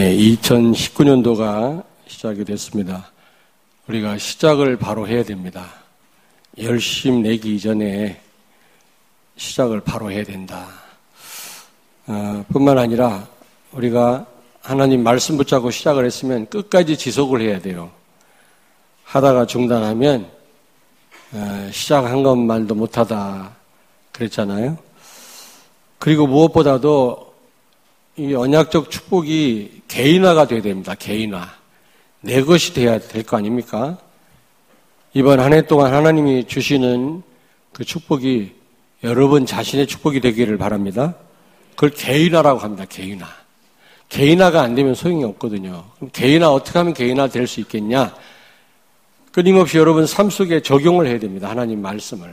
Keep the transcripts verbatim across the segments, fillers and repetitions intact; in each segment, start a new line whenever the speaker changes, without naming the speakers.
네, 이천십구 년도가 시작이 됐습니다. 우리가 시작을 바로 해야 됩니다. 열심 내기 이전에 시작을 바로 해야 된다. 어, 뿐만 아니라 우리가 하나님 말씀 붙잡고 시작을 했으면 끝까지 지속을 해야 돼요. 하다가 중단하면 어, 시작한 것만도 못하다 그랬잖아요. 그리고 무엇보다도 이 언약적 축복이 개인화가 돼야 됩니다. 개인화. 내 것이 돼야 될 거 아닙니까? 이번 한 해 동안 하나님이 주시는 그 축복이 여러분 자신의 축복이 되기를 바랍니다. 그걸 개인화라고 합니다. 개인화. 개인화가 안 되면 소용이 없거든요. 그럼 개인화 어떻게 하면 개인화 될 수 있겠냐? 끊임없이 여러분 삶 속에 적용을 해야 됩니다. 하나님 말씀을.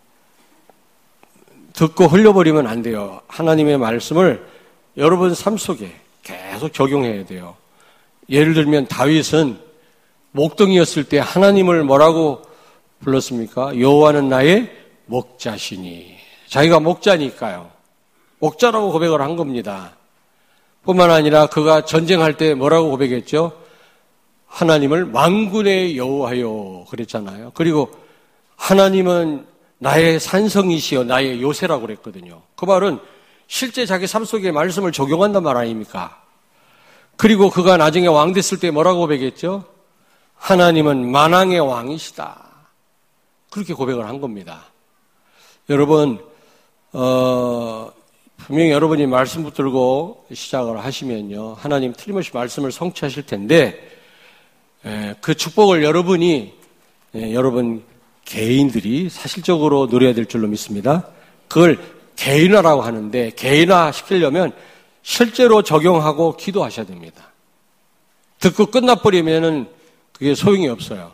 듣고 흘려버리면 안 돼요. 하나님의 말씀을 여러분 삶 속에 계속 적용해야 돼요. 예를 들면 다윗은 목동이었을 때 하나님을 뭐라고 불렀습니까? 여호와는 나의 목자시니. 자기가 목자니까요. 목자라고 고백을 한 겁니다. 뿐만 아니라 그가 전쟁할 때 뭐라고 고백했죠? 하나님을 만군의 여호와여 그랬잖아요. 그리고 하나님은 나의 산성이시여 나의 요새라고 그랬거든요. 그 말은 실제 자기 삶 속에 말씀을 적용한단 말 아닙니까? 그리고 그가 나중에 왕 됐을 때 뭐라고 고백했죠? 하나님은 만왕의 왕이시다. 그렇게 고백을 한 겁니다. 여러분, 어, 분명히 여러분이 말씀 붙들고 시작을 하시면요. 하나님 틀림없이 말씀을 성취하실 텐데, 에, 그 축복을 여러분이, 에, 여러분 개인들이 사실적으로 누려야 될 줄로 믿습니다. 그걸 개인화라고 하는데 개인화 시키려면 실제로 적용하고 기도하셔야 됩니다. 듣고 끝나버리면은 그게 소용이 없어요.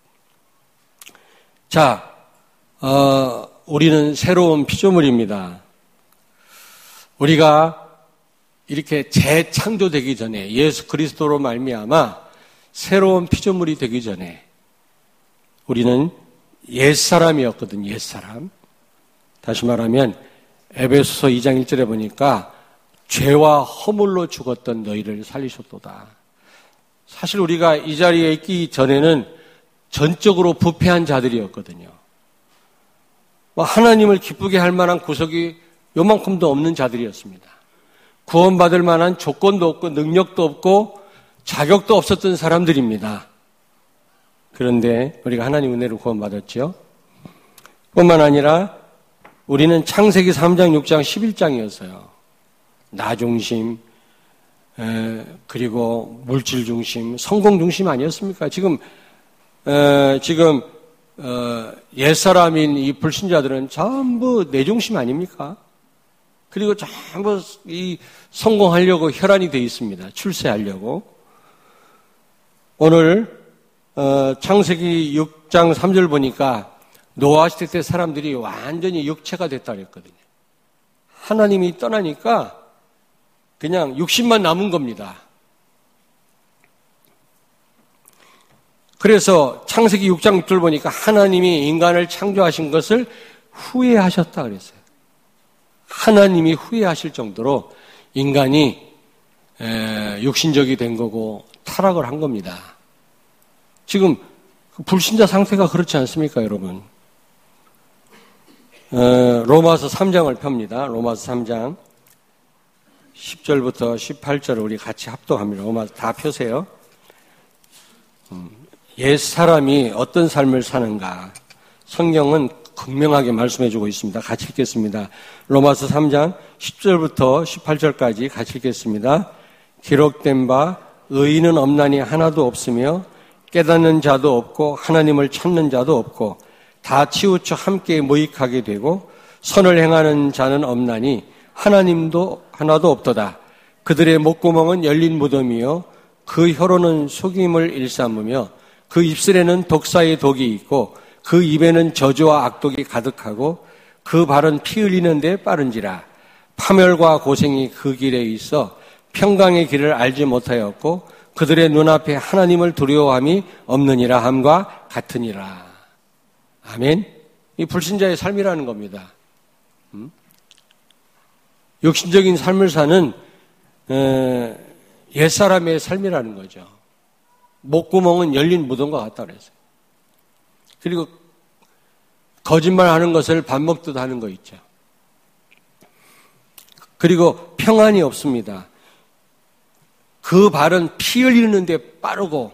자, 어, 우리는 새로운 피조물입니다. 우리가 이렇게 재창조되기 전에 예수 그리스도로 말미암아 새로운 피조물이 되기 전에 우리는 옛사람이었거든, 옛사람. 다시 말하면 에베소서 이 장 일 절에 보니까 죄와 허물로 죽었던 너희를 살리셨도다. 사실 우리가 이 자리에 있기 전에는 전적으로 부패한 자들이었거든요. 하나님을 기쁘게 할 만한 구석이 요만큼도 없는 자들이었습니다. 구원받을 만한 조건도 없고 능력도 없고 자격도 없었던 사람들입니다. 그런데 우리가 하나님 은혜로 구원받았죠. 뿐만 아니라 우리는 창세기 삼 장, 육 장, 십일 장이었어요. 나 중심, 에, 그리고 물질 중심, 성공 중심 아니었습니까? 지금, 에, 지금, 어, 옛사람인 이 불신자들은 전부 내 중심 아닙니까? 그리고 전부 이 성공하려고 혈안이 되어 있습니다. 출세하려고. 오늘, 어, 창세기 육 장 삼 절 보니까 노아 시대 때 사람들이 완전히 육체가 됐다 그랬거든요. 하나님이 떠나니까 그냥 육신만 남은 겁니다. 그래서 창세기 육 장 육 절 보니까 하나님이 인간을 창조하신 것을 후회하셨다 그랬어요. 하나님이 후회하실 정도로 인간이 육신적이 된 거고 타락을 한 겁니다. 지금 불신자 상태가 그렇지 않습니까, 여러분? 어, 로마서 삼 장을 펴니다. 로마서 삼 장 십 절부터 십팔 절을 우리 같이 합독합니다. 로마서 다 펴세요. 음, 옛 사람이 어떤 삶을 사는가 성경은 분명하게 말씀해주고 있습니다. 같이 읽겠습니다. 로마서 삼 장 십 절부터 십팔 절까지 같이 읽겠습니다. 기록된 바 의인은 없나니 하나도 없으며 깨닫는 자도 없고 하나님을 찾는 자도 없고 다 치우쳐 함께 모익하게 되고 선을 행하는 자는 없나니 하나님도 하나도 없도다. 그들의 목구멍은 열린 무덤이요 그 혀로는 속임을 일삼으며 그 입술에는 독사의 독이 있고 그 입에는 저주와 악독이 가득하고 그 발은 피 흘리는 데 빠른지라. 파멸과 고생이 그 길에 있어 평강의 길을 알지 못하였고 그들의 눈앞에 하나님을 두려워함이 없느니라 함과 같으니라. 아멘. 이 불신자의 삶이라는 겁니다. 음? 육신적인 삶을 사는 에, 옛사람의 삶이라는 거죠. 목구멍은 열린 무덤과 같다 그랬어요. 그리고 거짓말하는 것을 밥 먹듯 하는 거 있죠. 그리고 평안이 없습니다. 그 발은 피 흘리는 데 빠르고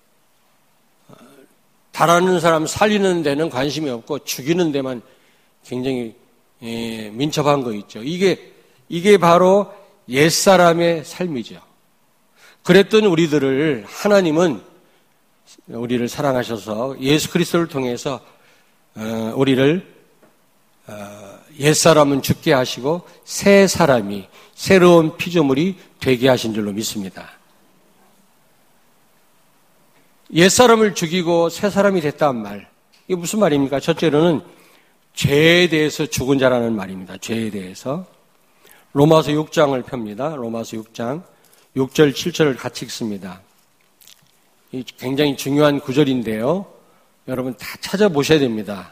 달아는 사람 살리는 데는 관심이 없고 죽이는 데만 굉장히 예, 민첩한 거 있죠. 이게 이게 바로 옛사람의 삶이죠. 그랬던 우리들을 하나님은 우리를 사랑하셔서 예수 그리스도를 통해서 어, 우리를 어, 옛사람은 죽게 하시고 새 사람이 새로운 피조물이 되게 하신 줄로 믿습니다. 옛사람을 죽이고 새 사람이 됐다는 말, 이게 무슨 말입니까? 첫째로는 죄에 대해서 죽은 자라는 말입니다. 죄에 대해서. 로마서 육 장을 펴니다. 로마서 육 장 육 절 칠 절을 같이 읽습니다. 이 굉장히 중요한 구절인데요. 여러분 다 찾아보셔야 됩니다.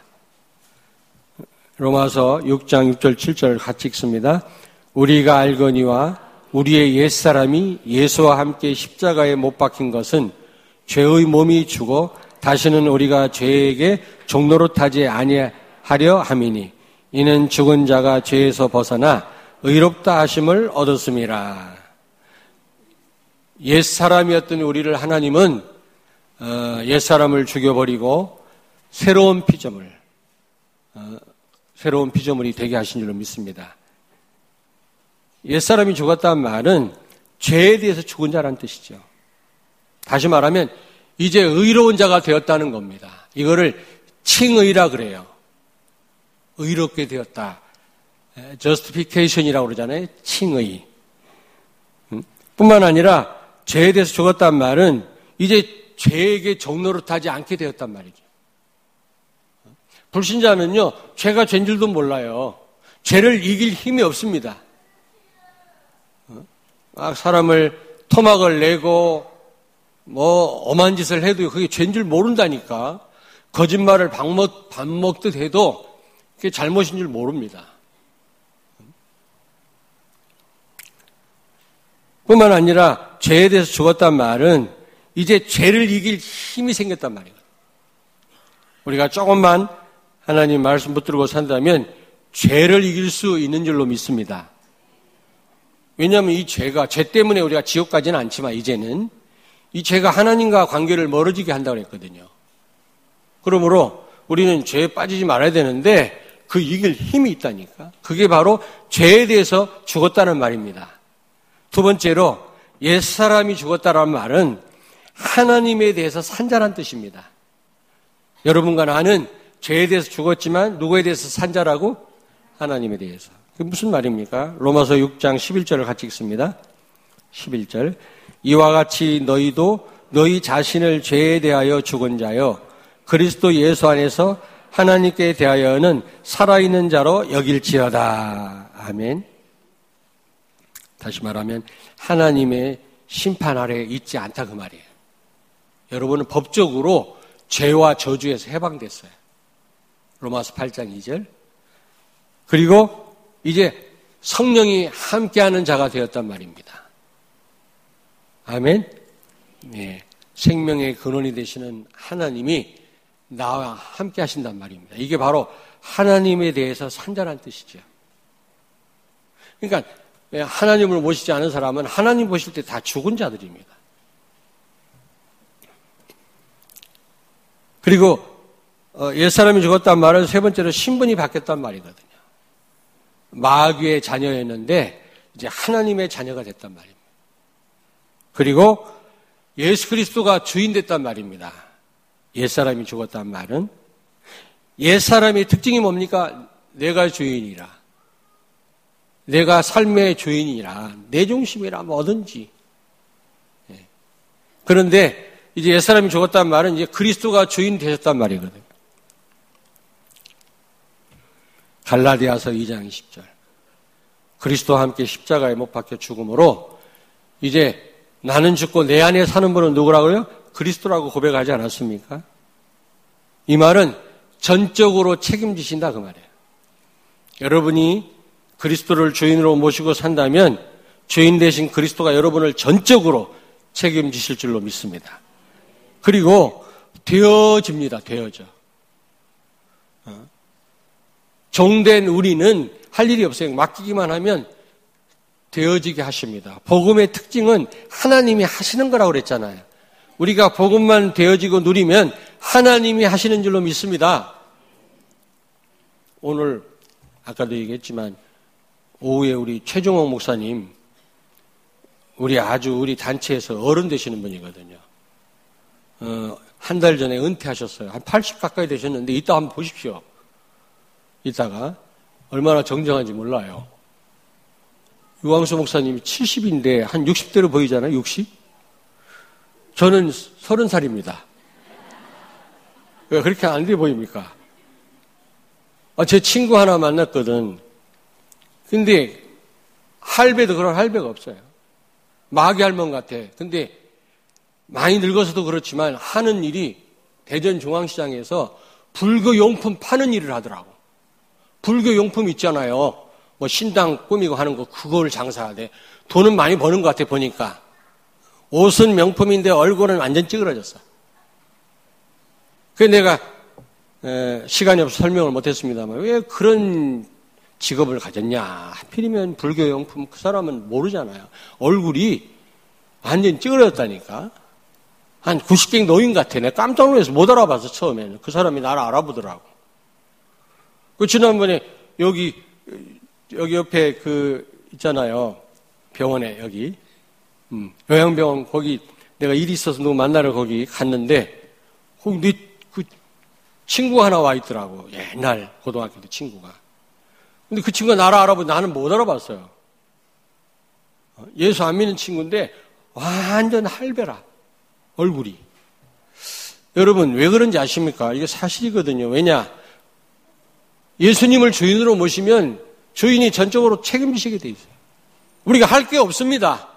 로마서 육 장 육 절 칠 절을 같이 읽습니다. 우리가 알거니와 우리의 옛사람이 예수와 함께 십자가에 못 박힌 것은 죄의 몸이 죽어 다시는 우리가 죄에게 종노릇하지 아니하려 함이니 이는 죽은 자가 죄에서 벗어나 의롭다 하심을 얻었음이라. 옛사람이었던 우리를 하나님은 어, 옛사람을 죽여버리고 새로운 피조물, 어, 새로운 피조물이 되게 하신 줄로 믿습니다. 옛사람이 죽었다는 말은 죄에 대해서 죽은 자라는 뜻이죠. 다시 말하면 이제 의로운 자가 되었다는 겁니다. 이거를 칭의라 그래요. 의롭게 되었다. justification이라고 그러잖아요. 칭의. 뿐만 아니라 죄에 대해서 죽었다는 말은 이제 죄에게 종노릇하지 않게 되었단 말이죠. 불신자는요, 죄가 죄인 줄도 몰라요. 죄를 이길 힘이 없습니다. 막 사람을 토막을 내고 뭐 엄한 짓을 해도 그게 죄인 줄 모른다니까. 거짓말을 밥, 먹, 밥 먹듯 해도 그게 잘못인 줄 모릅니다. 뿐만 아니라 죄에 대해서 죽었단 말은 이제 죄를 이길 힘이 생겼단 말이에요. 우리가 조금만 하나님 말씀 붙들고 산다면 죄를 이길 수 있는 줄로 믿습니다. 왜냐하면 이 죄가, 죄 때문에 우리가 지옥 가지는 않지만 이제는 이 죄가 하나님과 관계를 멀어지게 한다고 했거든요. 그러므로 우리는 죄에 빠지지 말아야 되는데 그 이길 힘이 있다니까. 그게 바로 죄에 대해서 죽었다는 말입니다. 두 번째로 옛사람이 죽었다는 말은 하나님에 대해서 산자란 뜻입니다. 여러분과 나는 죄에 대해서 죽었지만 누구에 대해서 산자라고? 하나님에 대해서. 그게 무슨 말입니까? 로마서 육 장 십일 절을 같이 읽습니다. 십일 절. 이와 같이 너희도 너희 자신을 죄에 대하여 죽은 자여 그리스도 예수 안에서 하나님께 대하여는 살아있는 자로 여길지어다. 아멘. 다시 말하면 하나님의 심판 아래에 있지 않다 그 말이에요. 여러분은 법적으로 죄와 저주에서 해방됐어요. 로마서 팔 장 이 절. 그리고 이제 성령이 함께하는 자가 되었단 말입니다. 아멘. 네. 생명의 근원이 되시는 하나님이 나와 함께 하신단 말입니다. 이게 바로 하나님에 대해서 산자란 뜻이죠. 그러니까 하나님을 모시지 않은 사람은 하나님 보실 때 다 죽은 자들입니다. 그리고 옛사람이 죽었단 말은 세 번째로 신분이 바뀌었단 말이거든요. 마귀의 자녀였는데 이제 하나님의 자녀가 됐단 말입니다. 그리고 예수 그리스도가 주인 됐단 말입니다. 옛사람이 죽었단 말은 옛사람의 특징이 뭡니까? 내가 주인이라. 내가 삶의 주인이라. 내 중심이라 뭐든지. 그런데 이제 옛사람이 죽었단 말은 이제 그리스도가 주인 되셨단 말이거든요. 갈라디아서 이 장 이십 절. 그리스도와 함께 십자가에 못 박혀 죽음으로 이제 나는 죽고 내 안에 사는 분은 누구라고요? 그리스도라고 고백하지 않았습니까? 이 말은 전적으로 책임지신다 그 말이에요. 여러분이 그리스도를 주인으로 모시고 산다면 죄인 대신 그리스도가 여러분을 전적으로 책임지실 줄로 믿습니다. 그리고 되어집니다. 되어져. 종된 우리는 할 일이 없어요. 맡기기만 하면 되어지게 하십니다. 복음의 특징은 하나님이 하시는 거라고 그랬잖아요. 우리가 복음만 되어지고 누리면 하나님이 하시는 줄로 믿습니다. 오늘 아까도 얘기했지만 오후에 우리 최종옥 목사님, 우리 아주 우리 단체에서 어른 되시는 분이거든요. 어, 한 달 전에 은퇴하셨어요. 한 팔십 가까이 되셨는데 이따 한번 보십시오. 이따가 얼마나 정정한지 몰라요. 유광수 목사님이 칠십인데 한 육십 대로 보이잖아요. 육십? 저는 서른 살입니다. 왜 그렇게 안 돼 보입니까? 아, 제 친구 하나 만났거든. 근데 할배도 그런 할배가 없어요. 마귀 할멈 같아. 근데 많이 늙어서도 그렇지만 하는 일이 대전 중앙시장에서 불교 용품 파는 일을 하더라고. 불교 용품 있잖아요. 뭐 신당 꾸미고 하는 거 그걸 장사하대. 돈은 많이 버는 것 같아 보니까. 옷은 명품인데 얼굴은 완전 찌그러졌어. 그래서 내가 에, 시간이 없어서 설명을 못했습니다만 왜 그런 직업을 가졌냐. 하필이면 불교 용품 그 사람은 모르잖아요. 얼굴이 완전 찌그러졌다니까. 한 구십 갱 노인 같아. 내가 깜짝 놀라서 못 알아봐서 처음에는. 그 사람이 나를 알아보더라고. 그 지난번에 여기 여기 옆에 그 있잖아요. 병원에 여기 음, 요양병원 거기 내가 일이 있어서 누구 만나러 거기 갔는데 거기 네 그 친구가 하나 와 있더라고. 옛날 고등학교 때 친구가. 근데 그 친구가 나를 알아보고 나는 못 알아봤어요. 예수 안 믿는 친구인데 완전 할배라. 얼굴이. 여러분 왜 그런지 아십니까? 이게 사실이거든요. 왜냐? 예수님을 주인으로 모시면 주인이 전적으로 책임지시게 돼 있어요. 우리가 할 게 없습니다.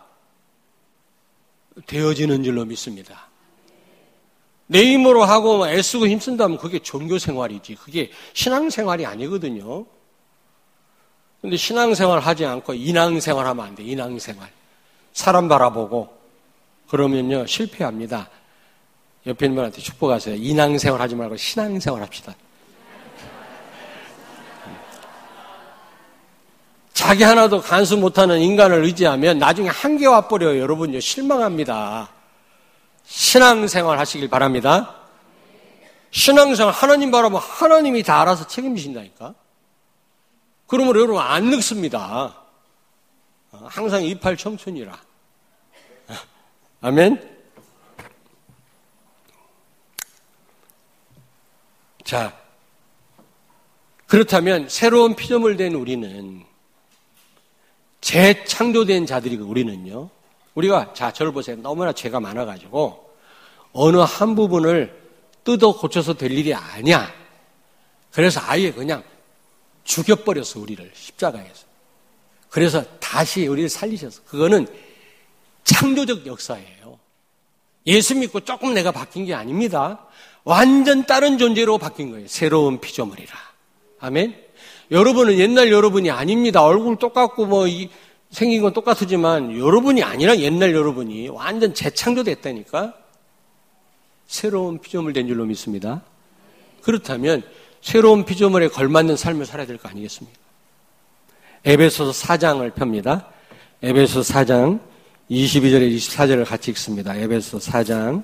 되어지는 줄로 믿습니다. 내 힘으로 하고 애쓰고 힘쓴다면 그게 종교생활이지. 그게 신앙생활이 아니거든요. 근데 신앙생활 하지 않고 인앙생활 하면 안 돼. 인앙생활. 사람 바라보고 그러면요 실패합니다. 옆에 있는 분한테 축복하세요. 인앙생활 하지 말고 신앙생활 합시다. 자기 하나도 간수 못하는 인간을 의지하면 나중에 한계 와버려요. 여러분요 실망합니다. 신앙생활 하시길 바랍니다. 신앙생활 하나님 바라보면 하나님이 다 알아서 책임지신다니까. 그러므로 여러분 안 늙습니다. 항상 이팔 청춘이라. 아멘. 자, 그렇다면 새로운 피조물 된 우리는 재창조된 자들이고 우리는요. 우리가 자 저를 보세요. 너무나 죄가 많아가지고 어느 한 부분을 뜯어 고쳐서 될 일이 아니야. 그래서 아예 그냥 죽여버렸어 우리를 십자가에서. 그래서 다시 우리를 살리셨어. 그거는 창조적 역사예요. 예수 믿고 조금 내가 바뀐 게 아닙니다. 완전 다른 존재로 바뀐 거예요. 새로운 피조물이라. 아멘. 여러분은 옛날 여러분이 아닙니다. 얼굴 똑같고 뭐 이, 생긴 건 똑같지만 여러분이 아니라 옛날 여러분이 완전 재창조됐다니까. 새로운 피조물 된 줄로 믿습니다. 그렇다면 새로운 피조물에 걸맞는 삶을 살아야 될 거 아니겠습니까? 에베소서 사 장을 펴니다. 에베소서 사 장 이십이 절에 이십사 절을 같이 읽습니다. 에베소서 사 장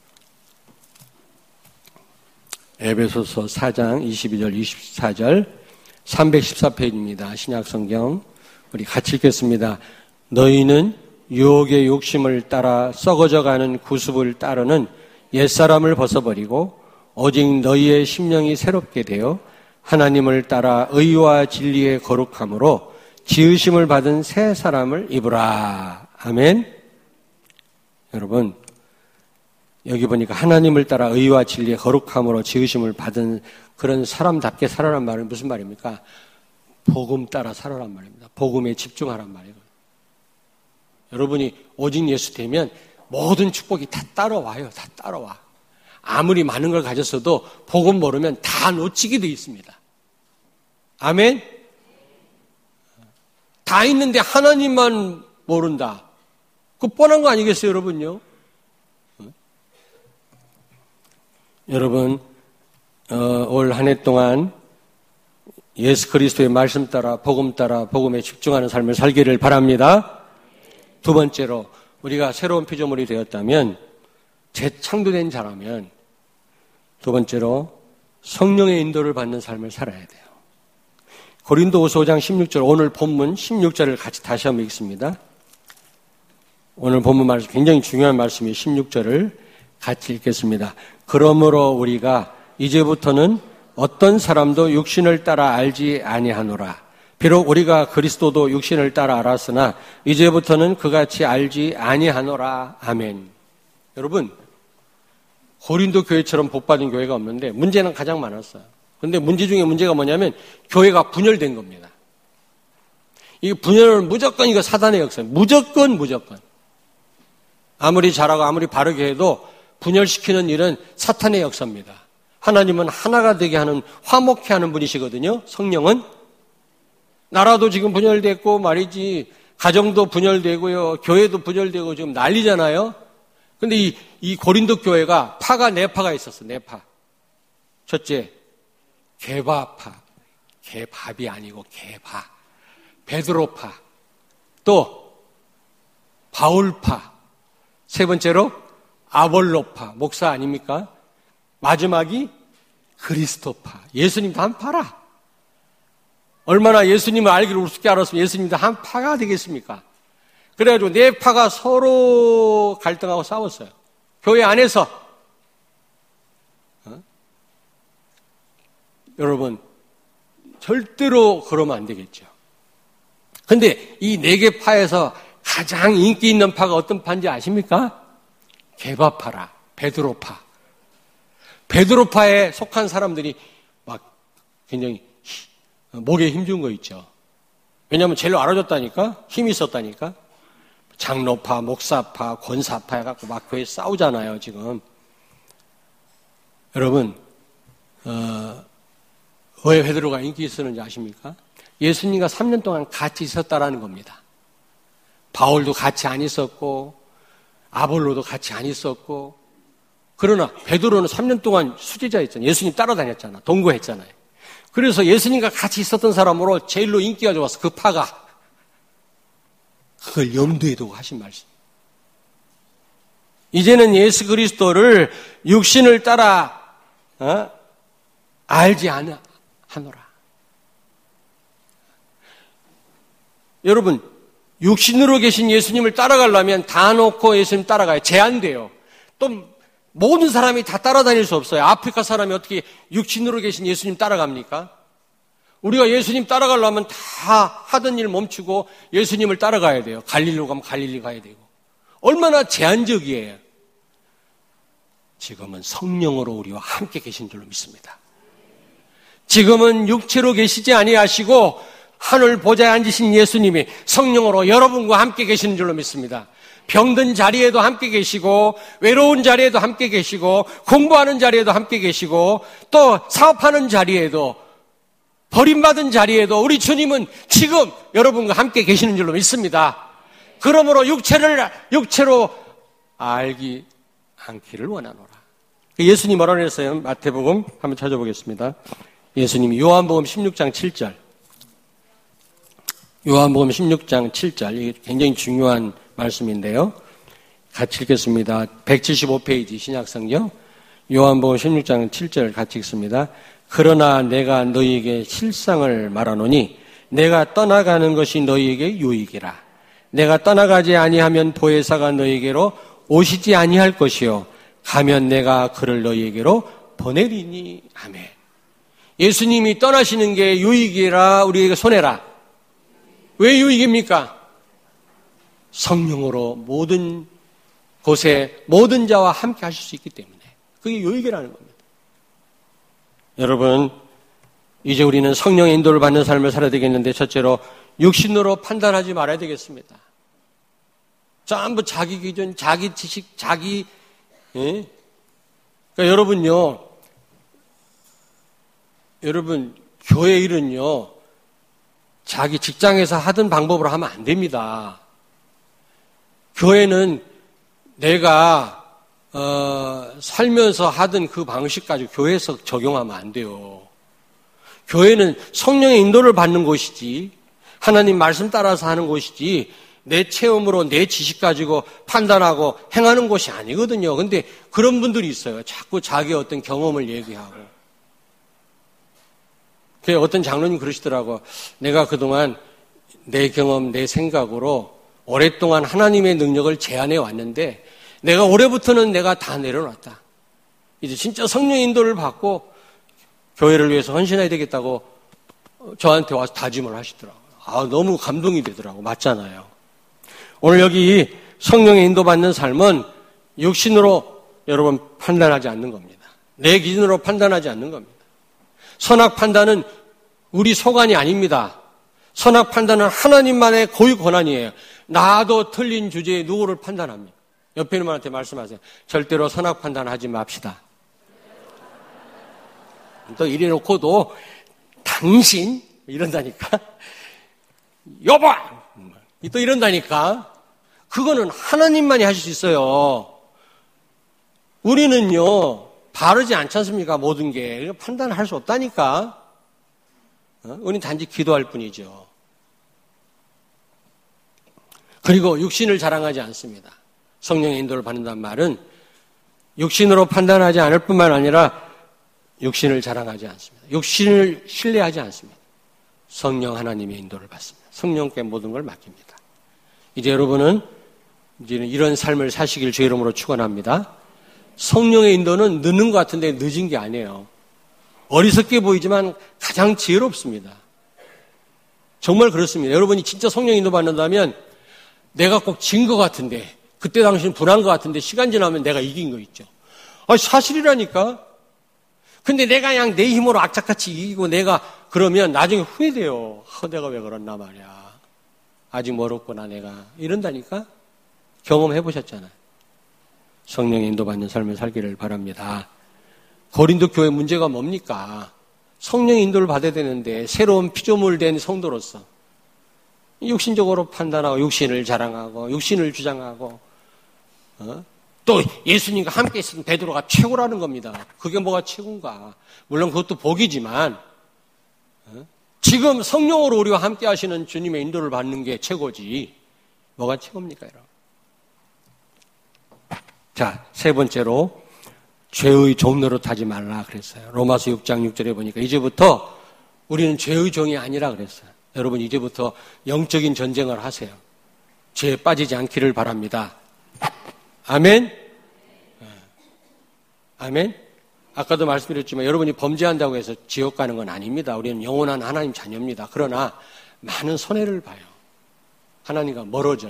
에베소서 사 장 이십이 절 이십사 절 삼백십사 페이지입니다. 신약성경 우리 같이 읽겠습니다. 너희는 유혹의 욕심을 따라 썩어져가는 구습을 따르는 옛사람을 벗어버리고 오직 너희의 심령이 새롭게 되어 하나님을 따라 의와 진리의 거룩함으로 지으심을 받은 새 사람을 입으라. 아멘. 여러분 여기 보니까 하나님을 따라 의와 진리의 거룩함으로 지으심을 받은 그런 사람답게 살아란 말은 무슨 말입니까? 복음 따라 살아란 말입니다. 복음에 집중하란 말이에요. 여러분이 오직 예수 되면 모든 축복이 다 따라와요. 다 따라와. 아무리 많은 걸 가졌어도 복음 모르면 다 놓치게 돼 있습니다. 아멘? 다 있는데 하나님만 모른다. 그 뻔한 거 아니겠어요, 여러분요? 어? 여러분, 어, 올 한 해 동안 예수 그리스도의 말씀 따라, 복음 따라, 복음에 집중하는 삶을 살기를 바랍니다. 두 번째로, 우리가 새로운 피조물이 되었다면, 재창조된 자라면, 두 번째로, 성령의 인도를 받는 삶을 살아야 돼요. 고린도후서 오 장 십육 절, 오늘 본문 십육 절을 같이 다시 한번 읽습니다. 오늘 본문 말씀 굉장히 중요한 말씀이 십육 절을 같이 읽겠습니다. 그러므로 우리가 이제부터는 어떤 사람도 육신을 따라 알지 아니하노라. 비록 우리가 그리스도도 육신을 따라 알았으나 이제부터는 그같이 알지 아니하노라. 아멘. 여러분, 고린도 교회처럼 복받은 교회가 없는데 문제는 가장 많았어요. 그런데 문제 중에 문제가 뭐냐면 교회가 분열된 겁니다. 이 분열은 무조건 이거 사단의 역사예요. 무조건 무조건. 아무리 잘하고 아무리 바르게 해도 분열시키는 일은 사탄의 역사입니다. 하나님은 하나가 되게 하는, 화목케 하는 분이시거든요. 성령은. 나라도 지금 분열됐고 말이지, 가정도 분열되고요, 교회도 분열되고 지금 난리잖아요. 근데 이, 이 고린도 교회가 파가 네 파가 있었어, 네 파. 첫째, 게바파. 게밥이 아니고 게바. 베드로파. 또, 바울파. 세 번째로, 아볼로파. 목사 아닙니까? 마지막이 그리스도파. 예수님도 한 파라. 얼마나 예수님을 알기를 우습게 알았으면 예수님도 한 파가 되겠습니까? 그래가지고 네 파가 서로 갈등하고 싸웠어요. 교회 안에서. 어? 여러분, 절대로 그러면 안 되겠죠. 근데 이 네 개 파에서 가장 인기 있는 파가 어떤 파인지 아십니까? 게바파라, 베드로파. 베드로파에 속한 사람들이 막 굉장히 목에 힘준 거 있죠. 왜냐하면 제일 알아줬다니까, 힘이 있었다니까. 장로파, 목사파, 권사파 해갖고 막 교회 싸우잖아요, 지금. 여러분, 어, 왜 베드로가 인기 있었는지 아십니까? 예수님과 삼 년 동안 같이 있었다라는 겁니다. 바울도 같이 안 있었고, 아볼로도 같이 안 있었고, 그러나 베드로는 삼 년 동안 수제자였잖아요. 예수님 따라다녔잖아. 동거했잖아요. 그래서 예수님과 같이 있었던 사람으로 제일로 인기가 좋았어. 그 파가. 그걸 염두에 두고 하신 말씀. 이제는 예수 그리스도를 육신을 따라 어? 알지 않아 하노라. 여러분, 육신으로 계신 예수님을 따라가려면 다 놓고 예수님 따라가요. 제한돼요. 또 모든 사람이 다 따라다닐 수 없어요. 아프리카 사람이 어떻게 육신으로 계신 예수님 따라갑니까? 우리가 예수님 따라가려면 다 하던 일 멈추고 예수님을 따라가야 돼요. 갈릴리로 가면 갈릴리 가야 되고. 얼마나 제한적이에요. 지금은 성령으로 우리와 함께 계신 줄로 믿습니다. 지금은 육체로 계시지 아니하시고 하늘 보좌에 앉으신 예수님이 성령으로 여러분과 함께 계시는 줄로 믿습니다. 병든 자리에도 함께 계시고, 외로운 자리에도 함께 계시고, 공부하는 자리에도 함께 계시고, 또 사업하는 자리에도, 버림받은 자리에도 우리 주님은 지금 여러분과 함께 계시는 줄로 믿습니다. 그러므로 육체를 육체로 알기 않기를 원하노라. 예수님 뭐라고 했어요? 마태복음 한번 찾아보겠습니다. 예수님이 요한복음 십육 장 칠 절. 요한복음 십육 장 칠 절. 이게 굉장히 중요한 말씀인데요. 같이 읽겠습니다. 백칠십오 페이지 신약성경 요한복음 십육 장 칠 절 같이 읽습니다. 그러나 내가 너희에게 실상을 말하노니 내가 떠나가는 것이 너희에게 유익이라. 내가 떠나가지 아니하면 보혜사가 너희에게로 오시지 아니할 것이요 가면 내가 그를 너희에게로 보내리니. 아멘. 예수님이 떠나시는 게 유익이라 우리에게 손해라. 왜 유익입니까? 성령으로 모든 곳에 모든 자와 함께 하실 수 있기 때문에 그게 유익이라는 겁니다. 여러분, 이제 우리는 성령의 인도를 받는 삶을 살아야 되겠는데 첫째로 육신으로 판단하지 말아야 되겠습니다. 전부 자기 기준, 자기 지식, 자기 예? 그러니까 여러분요, 여러분 교회 일은요 자기 직장에서 하던 방법으로 하면 안 됩니다. 교회는 내가 어, 살면서 하던 그 방식 가지고 교회에서 적용하면 안 돼요. 교회는 성령의 인도를 받는 곳이지, 하나님 말씀 따라서 하는 곳이지, 내 체험으로 내 지식 가지고 판단하고 행하는 곳이 아니거든요. 근데 그런 분들이 있어요. 자꾸 자기 어떤 경험을 얘기하고. 어떤 장로님 그러시더라고. 내가 그동안 내 경험, 내 생각으로 오랫동안 하나님의 능력을 제안해 왔는데 내가 올해부터는 내가 다 내려놨다. 이제 진짜 성령 인도를 받고 교회를 위해서 헌신해야 되겠다고 저한테 와서 다짐을 하시더라고요. 아, 너무 감동이 되더라고. 맞잖아요. 오늘 여기 성령의 인도받는 삶은 육신으로 여러분 판단하지 않는 겁니다. 내 기준으로 판단하지 않는 겁니다. 선악 판단은 우리 소관이 아닙니다. 선악 판단은 하나님만의 고유 권한이에요. 나도 틀린 주제에 누구를 판단합니까? 옆에 있는 분한테 말씀하세요. 절대로 선악 판단하지 맙시다. 또 이래 놓고도 당신 이런다니까. 여보 또 이런다니까. 그거는 하나님만이 하실 수 있어요. 우리는요 바르지 않지 않습니까? 모든 게 판단을 할 수 없다니까. 어? 우리는 단지 기도할 뿐이죠. 그리고 육신을 자랑하지 않습니다. 성령의 인도를 받는다는 말은 육신으로 판단하지 않을 뿐만 아니라 육신을 자랑하지 않습니다. 육신을 신뢰하지 않습니다. 성령 하나님의 인도를 받습니다. 성령께 모든 걸 맡깁니다. 이제 여러분은 이제는 이런 삶을 사시길 주의 이름으로 축원합니다. 성령의 인도는 늦는 것 같은데 늦은 게 아니에요. 어리석게 보이지만 가장 지혜롭습니다. 정말 그렇습니다. 여러분이 진짜 성령 인도 받는다면 내가 꼭 진 것 같은데, 그때 당시는 불안한 것 같은데 시간 지나면 내가 이긴 거 있죠. 아, 사실이라니까. 근데 내가 그냥 내 힘으로 악착같이 이기고 내가 그러면 나중에 후회돼요. 아, 내가 왜 그랬나 말이야. 아직 멀었구나 내가. 이런다니까. 경험해 보셨잖아요. 성령의 인도받는 삶을 살기를 바랍니다. 고린도 교회 문제가 뭡니까? 성령의 인도를 받아야 되는데 새로운 피조물 된 성도로서 육신적으로 판단하고 육신을 자랑하고 육신을 주장하고 어? 또 예수님과 함께 있었던 베드로가 최고라는 겁니다. 그게 뭐가 최고인가? 물론 그것도 복이지만 어? 지금 성령으로 우리와 함께 하시는 주님의 인도를 받는 게 최고지 뭐가 최고입니까? 여러분? 자, 세 번째로 죄의 종 노릇하지 말라 그랬어요. 로마서 육 장 육 절에 보니까 이제부터 우리는 죄의 종이 아니라 그랬어요. 여러분 이제부터 영적인 전쟁을 하세요. 죄에 빠지지 않기를 바랍니다. 아멘? 아멘? 아까도 말씀드렸지만 여러분이 범죄한다고 해서 지옥 가는 건 아닙니다. 우리는 영원한 하나님 자녀입니다. 그러나 많은 손해를 봐요. 하나님과 멀어져요.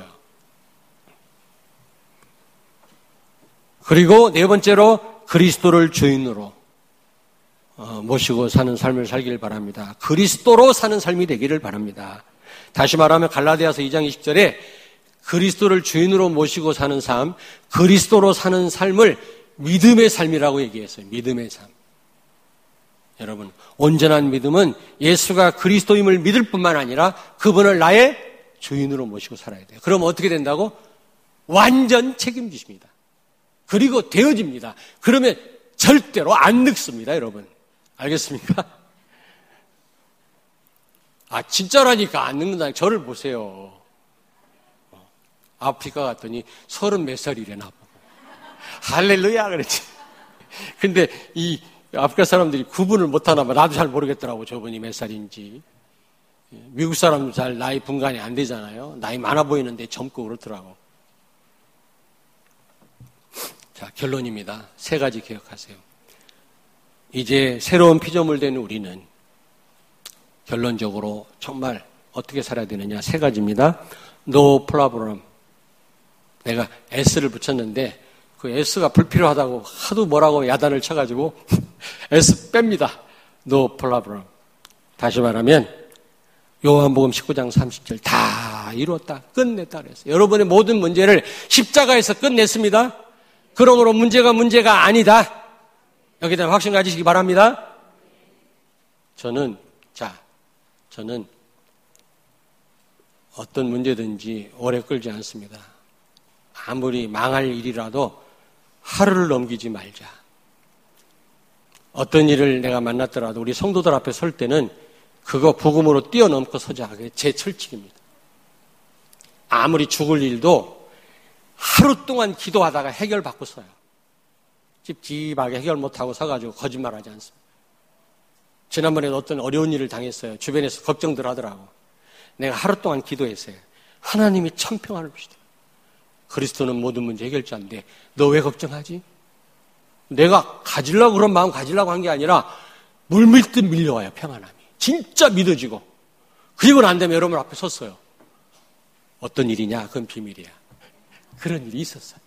그리고 네 번째로 그리스도를 주인으로 어, 모시고 사는 삶을 살기를 바랍니다. 그리스도로 사는 삶이 되기를 바랍니다. 다시 말하면 갈라디아서 이 장 이십 절에 그리스도를 주인으로 모시고 사는 삶, 그리스도로 사는 삶을 믿음의 삶이라고 얘기했어요. 믿음의 삶. 여러분, 온전한 믿음은 예수가 그리스도임을 믿을 뿐만 아니라 그분을 나의 주인으로 모시고 살아야 돼요. 그럼 어떻게 된다고? 완전 책임지십니다. 그리고 되어집니다. 그러면 절대로 안 늙습니다, 여러분. 알겠습니까? 아, 진짜라니까 안 늙는다. 저를 보세요. 아프리카 갔더니 서른 몇 살이래나 보고. 할렐루야, 그랬지. 근데 이 아프리카 사람들이 구분을 못하나 봐. 나도 잘 모르겠더라고, 저분이 몇 살인지. 미국 사람도 잘 나이 분간이 안 되잖아요. 나이 많아 보이는데 젊고 그렇더라고. 자, 결론입니다. 세 가지 기억하세요. 이제 새로운 피조물 된 우리는 결론적으로 정말 어떻게 살아야 되느냐 세 가지입니다. No problem. 내가 S를 붙였는데 그 S가 불필요하다고 하도 뭐라고 야단을 쳐가지고 S 뺍니다. No problem. 다시 말하면 요한복음 십구 장 삼십 절 다 이루었다. 끝냈다 그랬어요. 여러분의 모든 문제를 십자가에서 끝냈습니다. 그러므로 문제가 문제가 아니다. 여기에 대한 확신 가지시기 바랍니다. 저는 자, 저는 어떤 문제든지 오래 끌지 않습니다. 아무리 망할 일이라도 하루를 넘기지 말자. 어떤 일을 내가 만났더라도 우리 성도들 앞에 설 때는 그거 복음으로 뛰어넘고 서자. 그게 제 철칙입니다. 아무리 죽을 일도 하루 동안 기도하다가 해결받고 서요. 찝찝하게 해결 못하고 서가지고 거짓말하지 않습니다. 지난번에 어떤 어려운 일을 당했어요. 주변에서 걱정들 하더라고. 내가 하루 동안 기도했어요. 하나님이 천평안을 주시더라고요. 그리스도는 모든 문제 해결자인데 너 왜 걱정하지? 내가 가지려고 그런 마음 가지려고 한 게 아니라 물밀듯 밀려와요. 평안함이. 진짜 믿어지고. 그리고 난 다음에 여러분 앞에 섰어요. 어떤 일이냐? 그건 비밀이야. 그런 일이 있었어요.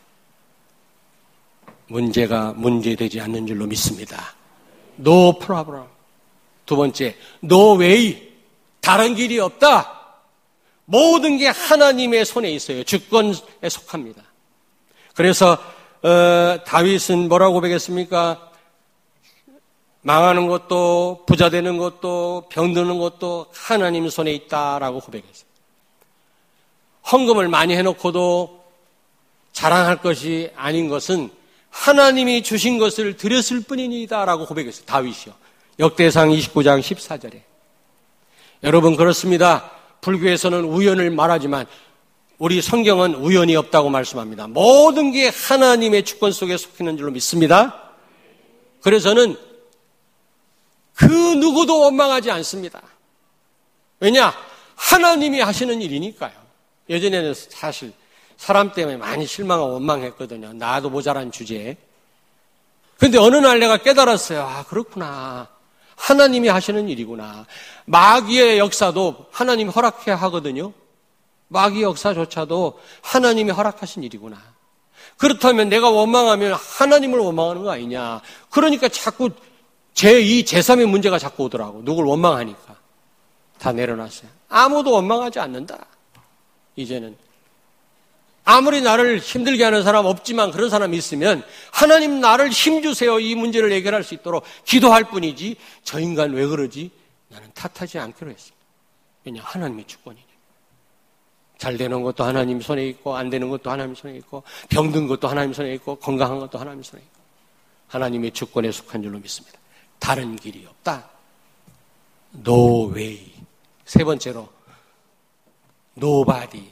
문제가 문제되지 않는 줄로 믿습니다. No problem. 두 번째, no way. 다른 길이 없다. 모든 게 하나님의 손에 있어요. 주권에 속합니다. 그래서 어, 다윗은 뭐라고 고백했습니까? 망하는 것도 부자 되는 것도 병드는 것도 하나님 손에 있다라고 고백했어요. 헌금을 많이 해놓고도 자랑할 것이 아닌 것은 하나님이 주신 것을 드렸을 뿐이니다라고 고백했어요. 다윗이요. 역대상 이십구 장 십사 절에. 여러분 그렇습니다. 불교에서는 우연을 말하지만 우리 성경은 우연이 없다고 말씀합니다. 모든 게 하나님의 주권 속에 속히는 줄로 믿습니다. 그래서는 그 누구도 원망하지 않습니다. 왜냐? 하나님이 하시는 일이니까요. 예전에는 사실 사람 때문에 많이 실망하고 원망했거든요. 나도 모자란 주제에. 그런데 어느 날 내가 깨달았어요. 아, 그렇구나. 하나님이 하시는 일이구나. 마귀의 역사도 하나님이 허락해야 하거든요. 마귀의 역사조차도 하나님이 허락하신 일이구나. 그렇다면 내가 원망하면 하나님을 원망하는 거 아니냐. 그러니까 자꾸 제이, 제삼의 문제가 자꾸 오더라고. 누굴 원망하니까. 다 내려놨어요. 아무도 원망하지 않는다. 이제는. 아무리 나를 힘들게 하는 사람 없지만 그런 사람이 있으면 하나님 나를 힘주세요. 이 문제를 해결할 수 있도록 기도할 뿐이지 저 인간 왜 그러지? 나는 탓하지 않기로 했습니다. 왜냐? 하나님의 주권이니. 잘 되는 것도 하나님 손에 있고 안 되는 것도 하나님 손에 있고 병든 것도 하나님 손에 있고 건강한 것도 하나님 손에 있고 하나님의 주권에 속한 줄로 믿습니다. 다른 길이 없다. No way. 세 번째로 Nobody.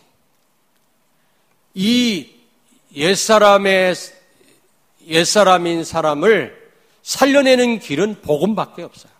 이 옛사람의 옛사람인 사람을 살려내는 길은 복음밖에 없어요.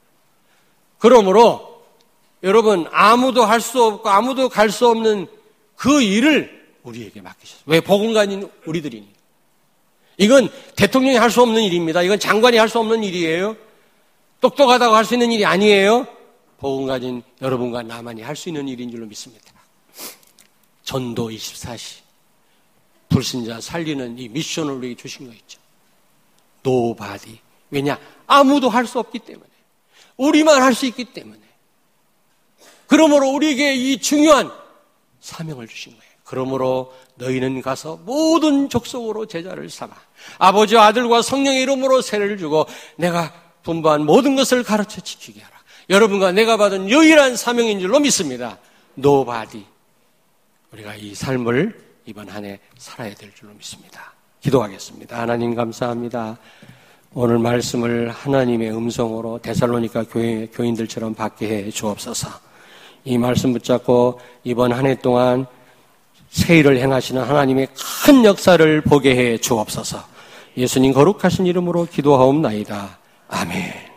그러므로 여러분 아무도 할 수 없고 아무도 갈 수 없는 그 일을 우리에게 맡기셨어요. 왜? 복음가인 우리들이니. 이건 대통령이 할 수 없는 일입니다. 이건 장관이 할 수 없는 일이에요. 똑똑하다고 할 수 있는 일이 아니에요. 복음 가진 여러분과 나만이 할 수 있는 일인 줄로 믿습니다. 전도 이십사 시 불신자 살리는 이 미션을 우리에게 주신 거 있죠. Nobody. 왜냐? 아무도 할 수 없기 때문에. 우리만 할 수 있기 때문에. 그러므로 우리에게 이 중요한 사명을 주신 거예요. 그러므로 너희는 가서 모든 족속으로 제자를 삼아 아버지와 아들과 성령의 이름으로 세례를 주고 내가 분부한 모든 것을 가르쳐 지키게 하라. 여러분과 내가 받은 유일한 사명인 줄로 믿습니다. Nobody. 우리가 이 삶을 이번 한 해 살아야 될 줄로 믿습니다. 기도하겠습니다. 하나님 감사합니다. 오늘 말씀을 하나님의 음성으로 데살로니가 교회, 교인들처럼 받게 해 주옵소서. 이 말씀 붙잡고 이번 한 해 동안 새 일을 행하시는 하나님의 큰 역사를 보게 해 주옵소서. 예수님 거룩하신 이름으로 기도하옵나이다. 아멘.